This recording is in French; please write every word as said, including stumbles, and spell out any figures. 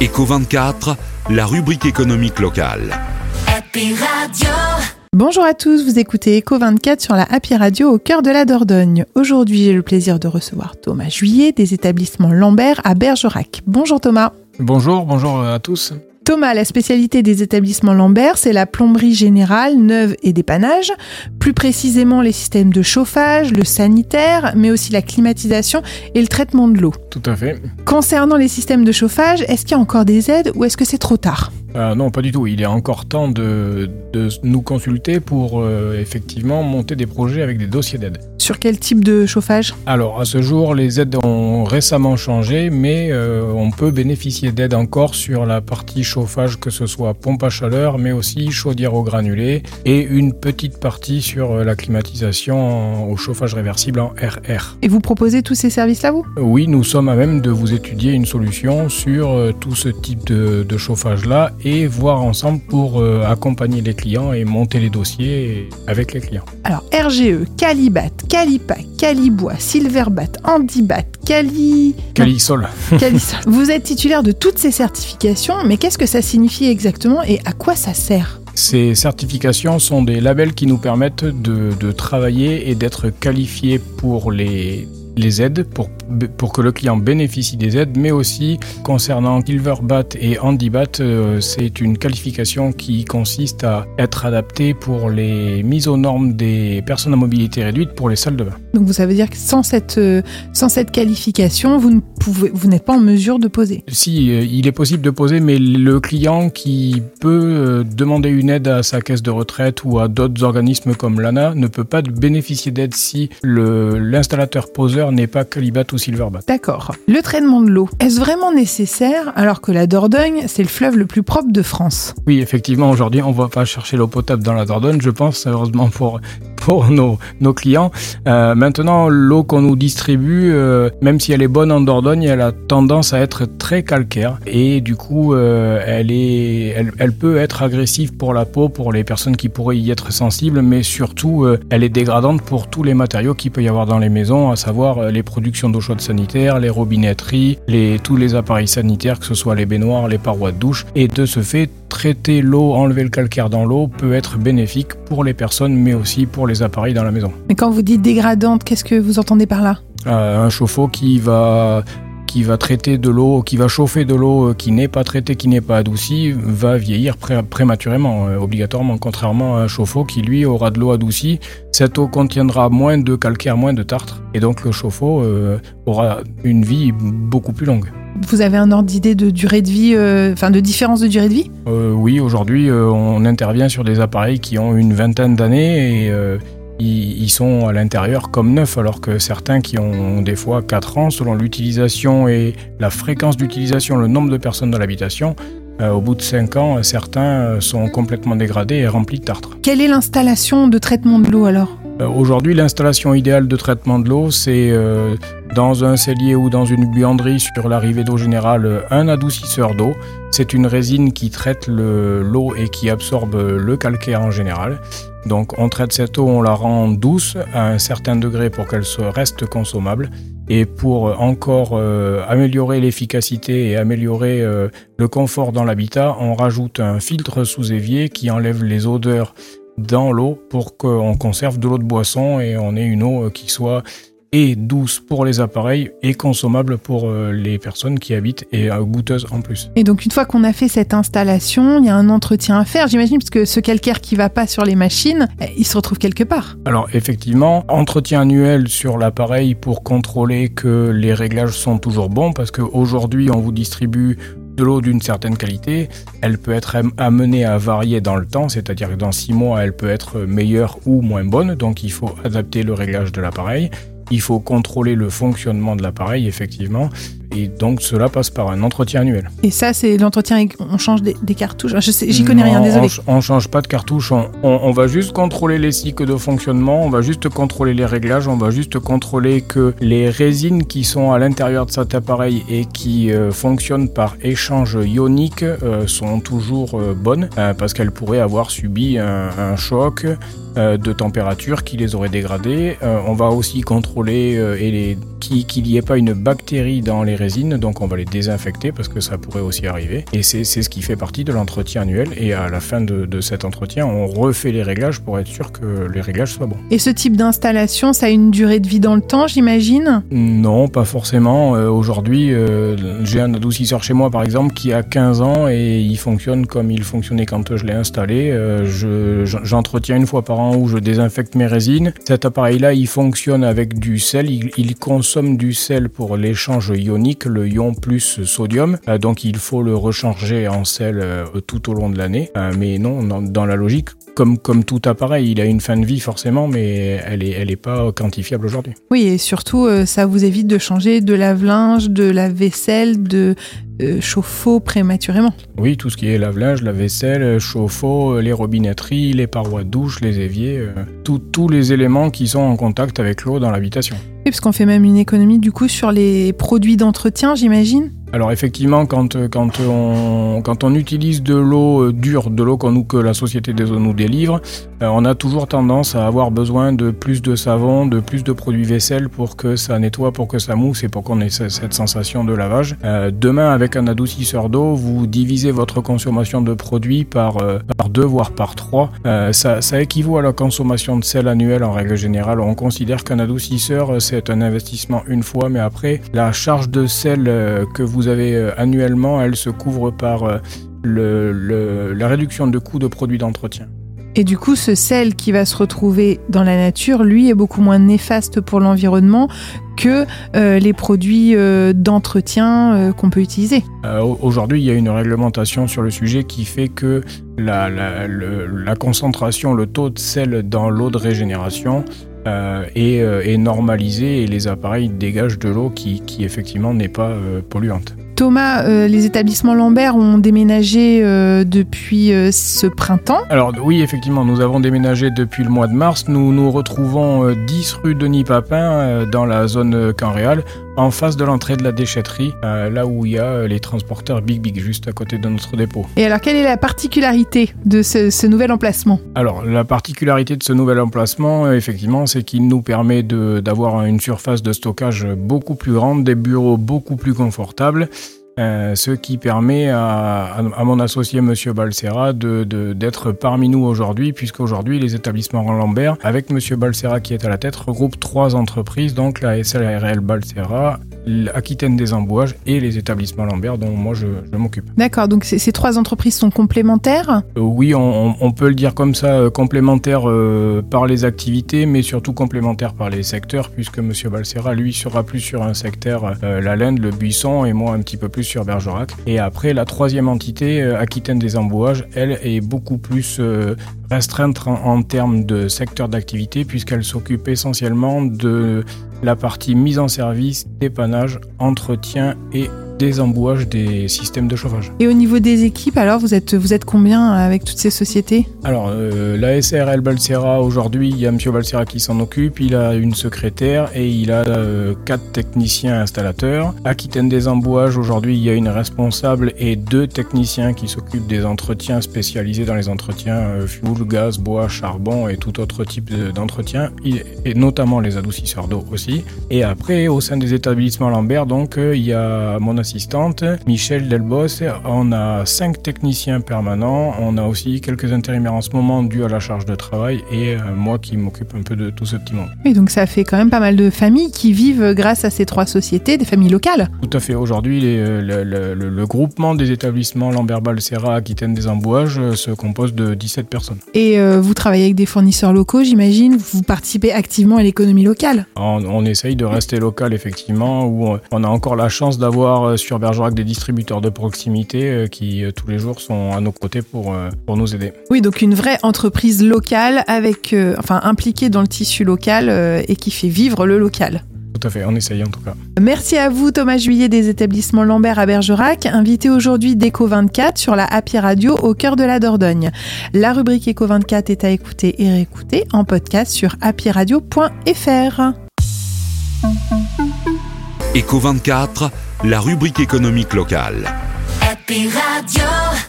Éco vingt-quatre, la rubrique économique locale. Happy Radio. Bonjour à tous, vous écoutez Éco vingt-quatre sur la Happy Radio au cœur de la Dordogne. Aujourd'hui, j'ai le plaisir de recevoir Thomas Juillet des établissements Lambert à Bergerac. Bonjour Thomas. Bonjour, bonjour à tous. Thomas, la spécialité des établissements Lambert, c'est la plomberie générale, neuve et dépannage. Plus précisément, les systèmes de chauffage, le sanitaire, mais aussi la climatisation et le traitement de l'eau. Tout à fait. Concernant les systèmes de chauffage, est-ce qu'il y a encore des aides ou est-ce que c'est trop tard ? Euh, non, pas du tout. Il est encore temps de, de nous consulter pour euh, effectivement monter des projets avec des dossiers d'aide. Sur quel type de chauffage ? Alors, à ce jour, les aides ont récemment changé, mais euh, on peut bénéficier d'aides encore sur la partie chauffage, que ce soit pompe à chaleur, mais aussi chaudière au granulé, et une petite partie sur la climatisation au chauffage réversible en R R. Et vous proposez tous ces services-là, vous ? Oui, nous sommes à même de vous étudier une solution sur euh, tout ce type de, de chauffage-là, et voir ensemble pour euh, accompagner les clients et monter les dossiers avec les clients. Alors R G E, Calibat, Calipac, Calibois, Silverbat, Handibat, Cali... Calisol. Calisol. Vous êtes titulaire de toutes ces certifications, mais qu'est-ce que ça signifie exactement et à quoi ça sert ? Ces certifications sont des labels qui nous permettent de, de travailler et d'être qualifiés pour les... les aides pour, pour que le client bénéficie des aides, mais aussi concernant Silverbat et Handibat, euh, c'est une qualification qui consiste à être adaptée pour les mises aux normes des personnes à mobilité réduite pour les salles de bain. Donc ça veut dire que sans cette, euh, sans cette qualification, vous, ne pouvez, vous n'êtes pas en mesure de poser ? Si, euh, il est possible de poser, mais le client qui peut euh, demander une aide à sa caisse de retraite ou à d'autres organismes comme l'A N A ne peut pas bénéficier d'aide si le, l'installateur poseur n'est pas Calibat ou Silverbat. D'accord. Le traitement de l'eau, est-ce vraiment nécessaire alors que la Dordogne, c'est le fleuve le plus propre de France ? Oui, effectivement, aujourd'hui, on ne va pas chercher l'eau potable dans la Dordogne, je pense, heureusement pour, pour nos, nos clients. Euh, maintenant, l'eau qu'on nous distribue, euh, même si elle est bonne en Dordogne, elle a tendance à être très calcaire et du coup, euh, elle, est, elle, elle peut être agressive pour la peau, pour les personnes qui pourraient y être sensibles, mais surtout, euh, elle est dégradante pour tous les matériaux qu'il peut y avoir dans les maisons, à savoir euh, les productions d'eau chaude sanitaire, les robinetteries, les, tous les appareils sanitaires, que ce soit les baignoires, les parois de douche. Et de ce fait, traiter l'eau, enlever le calcaire dans l'eau peut être bénéfique pour les personnes, mais aussi pour les appareils dans la maison. Mais quand vous dites dégradante, qu'est-ce que vous entendez par là ? euh, Un chauffe-eau qui va... qui va traiter de l'eau, qui va chauffer de l'eau qui n'est pas traitée, qui n'est pas adoucie, va vieillir pré- prématurément, euh, obligatoirement, contrairement à un chauffe-eau qui, lui, aura de l'eau adoucie. Cette eau contiendra moins de calcaire, moins de tartre, et donc le chauffe-eau euh, aura une vie beaucoup plus longue. Vous avez un ordre d'idée de durée de vie, enfin euh, de différence de durée de vie ? euh, Oui, aujourd'hui, euh, on intervient sur des appareils qui ont une vingtaine d'années et... Euh, Ils sont à l'intérieur comme neufs, alors que certains qui ont des fois quatre ans, selon l'utilisation et la fréquence d'utilisation, le nombre de personnes dans l'habitation, euh, au bout de cinq ans, certains sont complètement dégradés et remplis de tartre. Quelle est l'installation de traitement de l'eau alors ? euh, Aujourd'hui, l'installation idéale de traitement de l'eau, c'est euh, dans un cellier ou dans une buanderie sur l'arrivée d'eau générale, un adoucisseur d'eau. C'est une résine qui traite le, l'eau et qui absorbe le calcaire en général. Donc on traite cette eau, on la rend douce à un certain degré pour qu'elle se reste consommable. Et pour encore euh, améliorer l'efficacité et améliorer euh, le confort dans l'habitat, on rajoute un filtre sous évier qui enlève les odeurs dans l'eau pour qu'on conserve de l'eau de boisson et on ait une eau qui soit et douce pour les appareils et consommable pour euh, les personnes qui habitent et euh, goûteuse en plus. Et donc une fois qu'on a fait cette installation, il y a un entretien à faire, j'imagine, parce que ce calcaire qui va pas sur les machines, il se retrouve quelque part. Alors effectivement, entretien annuel sur l'appareil pour contrôler que les réglages sont toujours bons, parce qu'aujourd'hui on vous distribue de l'eau d'une certaine qualité, elle peut être amenée à varier dans le temps, c'est-à-dire que dans six mois elle peut être meilleure ou moins bonne, donc il faut adapter le réglage de l'appareil. Il faut contrôler le fonctionnement de l'appareil, effectivement, et donc cela passe par un entretien annuel. Et ça, c'est l'entretien, on change des, des cartouches. Je sais, j'y connais non, rien, désolé. On ne change pas de cartouche, on, on, on va juste contrôler les cycles de fonctionnement, on va juste contrôler les réglages, on va juste contrôler que les résines qui sont à l'intérieur de cet appareil et qui euh, fonctionnent par échange ionique euh, sont toujours euh, bonnes, euh, parce qu'elles pourraient avoir subi un, un choc euh, de température qui les aurait dégradées. Euh, on va aussi contrôler euh, et les qu'il qu'il n'y ait pas une bactérie dans les résines, donc on va les désinfecter parce que ça pourrait aussi arriver. Et c'est, c'est ce qui fait partie de l'entretien annuel. Et à la fin de, de cet entretien, on refait les réglages pour être sûr que les réglages soient bons. Et ce type d'installation, ça a une durée de vie dans le temps, j'imagine ? Non, pas forcément. Euh, aujourd'hui, euh, j'ai un adoucisseur chez moi, par exemple, qui a quinze ans et il fonctionne comme il fonctionnait quand je l'ai installé. Euh, je, j'entretiens une fois par an où je désinfecte mes résines. Cet appareil-là, il fonctionne avec du sel. Il, il consomme du sel pour l'échange ionique, le ion plus sodium. Euh, donc, il faut le recharger en sel euh, tout au long de l'année. Euh, mais non, dans, dans la logique, Comme, comme tout appareil, il a une fin de vie forcément, mais elle est, elle est pas quantifiable aujourd'hui. Oui, et surtout, euh, ça vous évite de changer de lave-linge, de lave-vaisselle, de euh, chauffe-eau prématurément. Oui, tout ce qui est lave-linge, lave-vaisselle, chauffe-eau, les robinetteries, les parois de douche, les éviers, euh, tout, tous les éléments qui sont en contact avec l'eau dans l'habitation. Oui, parce qu'on fait même une économie du coup sur les produits d'entretien, j'imagine. Alors effectivement, quand, quand, on, quand on utilise de l'eau dure, de l'eau qu'on, que la Société des eaux nous délivre, euh, on a toujours tendance à avoir besoin de plus de savon, de plus de produits vaisselle pour que ça nettoie, pour que ça mousse et pour qu'on ait cette sensation de lavage. Euh, demain, avec un adoucisseur d'eau, vous divisez votre consommation de produits par, euh, par deux, voire par trois. Euh, ça, ça équivaut à la consommation de sel annuelle en règle générale. On considère qu'un adoucisseur, c'est un investissement une fois, mais après, la charge de sel euh, que vous Vous avez euh, annuellement, elle se couvre par euh, le, le, la réduction de coûts de produits d'entretien. Et du coup, ce sel qui va se retrouver dans la nature, lui, est beaucoup moins néfaste pour l'environnement que euh, les produits euh, d'entretien euh, qu'on peut utiliser. Euh, aujourd'hui, il y a une réglementation sur le sujet qui fait que la, la, le, la concentration, le taux de sel dans l'eau de régénération Euh, est, euh, est normalisé et les appareils dégagent de l'eau qui, qui effectivement n'est pas euh, polluante. Thomas, euh, les établissements Lambert ont déménagé euh, depuis euh, ce printemps. Alors oui, effectivement, nous avons déménagé depuis le mois de mars. Nous nous retrouvons euh, dix rue Denis Papin euh, dans la zone euh, Canréal, en face de l'entrée de la déchetterie, euh, là où il y a euh, les transporteurs Big Big, juste à côté de notre dépôt. Et alors, quelle est la particularité de ce, ce nouvel emplacement ? Alors, la particularité de ce nouvel emplacement, euh, effectivement, c'est qu'il nous permet de, d'avoir une surface de stockage beaucoup plus grande, des bureaux beaucoup plus confortables. Euh, ce qui permet à, à, à mon associé Monsieur Balsera de, de, d'être parmi nous aujourd'hui, puisqu'aujourd'hui les établissements Lambert, avec Monsieur Balsera qui est à la tête, regroupent trois entreprises, donc la S L A R L Balsera, l'Aquitaine des Embouages et les établissements Lambert dont moi je, je m'occupe. D'accord, donc ces, ces trois entreprises sont complémentaires ? euh, Oui, on, on peut le dire comme ça, euh, complémentaires euh, par les activités, mais surtout complémentaires par les secteurs, puisque Monsieur Balsera, lui, sera plus sur un secteur, euh, la laine, le buisson, et moi un petit peu plus sur Bergerac. Et après, la troisième entité, euh, Aquitaine des Embouages, elle est beaucoup plus euh, restreinte en, en termes de secteur d'activité, puisqu'elle s'occupe essentiellement de la partie mise en service, dépannage, entretien et désembouage des systèmes de chauffage. Et au niveau des équipes, alors, vous êtes, vous êtes combien avec toutes ces sociétés ? Alors, euh, la S R L Balsera, aujourd'hui, il y a M. Balsera qui s'en occupe, il a une secrétaire et il a euh, quatre techniciens installateurs. Aquitaine des Embouages, aujourd'hui, il y a une responsable et deux techniciens qui s'occupent des entretiens spécialisés dans les entretiens euh, fuel, gaz, bois, charbon et tout autre type de, d'entretien, et notamment les adoucisseurs d'eau aussi. Et après, au sein des établissements Lambert, donc, euh, il y a mon assistante, Michel Delbos. On a cinq techniciens permanents. On a aussi quelques intérimaires en ce moment dus à la charge de travail et euh, moi qui m'occupe un peu de tout ce petit monde. Oui, donc ça fait quand même pas mal de familles qui vivent grâce à ces trois sociétés, des familles locales. Tout à fait. Aujourd'hui, les, le, le, le, le groupement des établissements Lambert Balsera Aquitaine des Embouages euh, se compose de dix-sept personnes. Et euh, vous travaillez avec des fournisseurs locaux, j'imagine. Vous participez activement à l'économie locale. On, on essaye de rester local, effectivement, où on, on a encore la chance d'avoir sur Bergerac des distributeurs de proximité euh, qui euh, tous les jours sont à nos côtés pour, euh, pour nous aider. Oui, donc une vraie entreprise locale avec, euh, enfin impliquée dans le tissu local euh, et qui fait vivre le local. Tout à fait, on essaye en tout cas. Merci à vous Thomas Juillet des établissements Lambert à Bergerac, invité aujourd'hui d'Eco vingt-quatre sur la Happy Radio au cœur de la Dordogne. La rubrique Eco vingt-quatre est à écouter et réécouter en podcast sur happy radio point f r. Eco vingt-quatre, la rubrique économique locale. Happy Radio.